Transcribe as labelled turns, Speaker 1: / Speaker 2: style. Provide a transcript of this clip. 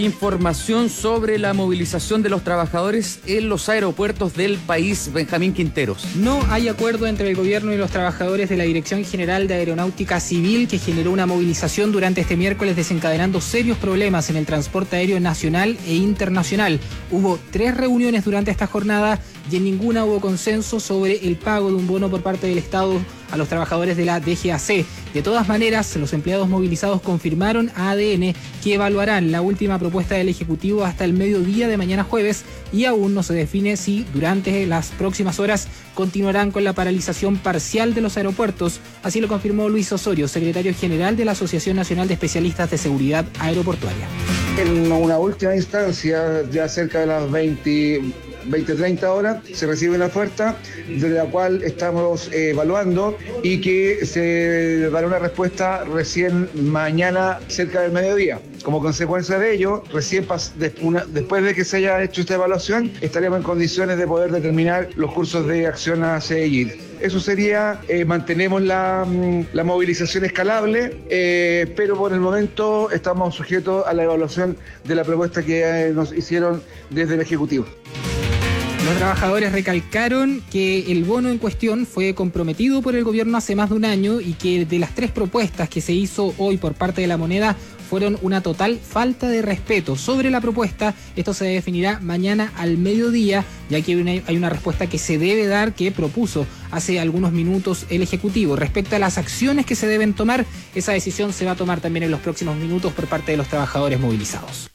Speaker 1: Información sobre la movilización de los trabajadores en los aeropuertos del país, Benjamín Quinteros.
Speaker 2: No hay acuerdo entre el gobierno y los trabajadores de la Dirección General de Aeronáutica Civil, que generó una movilización durante este miércoles, desencadenando serios problemas en el transporte aéreo nacional e internacional. Hubo 3 reuniones durante esta jornada y en ninguna hubo consenso sobre el pago de un bono por parte del Estado a los trabajadores de la DGAC. De todas maneras, los empleados movilizados confirmaron a ADN que evaluarán la última propuesta del Ejecutivo hasta el mediodía de mañana jueves, y aún no se define si durante las próximas horas continuarán con la paralización parcial de los aeropuertos. Así lo confirmó Luis Osorio, secretario general de la Asociación Nacional de Especialistas de Seguridad Aeroportuaria.
Speaker 3: En una última instancia, ya cerca de las 20-30 horas, se recibe una oferta de la cual estamos evaluando y que se dará una respuesta recién mañana cerca del mediodía. Como consecuencia de ello, recién después de que se haya hecho esta evaluación, estaremos en condiciones de poder determinar los cursos de acción a seguir. Eso sería, mantenemos la movilización escalable, pero por el momento estamos sujetos a la evaluación de la propuesta que nos hicieron desde el Ejecutivo.
Speaker 2: Los trabajadores recalcaron que el bono en cuestión fue comprometido por el gobierno hace más de un año y que de las 3 propuestas que se hizo hoy por parte de la moneda fueron una total falta de respeto. Sobre la propuesta, esto se definirá mañana al mediodía, ya que hay una respuesta que se debe dar, que propuso hace algunos minutos el Ejecutivo. Respecto a las acciones que se deben tomar, esa decisión se va a tomar también en los próximos minutos por parte de los trabajadores movilizados.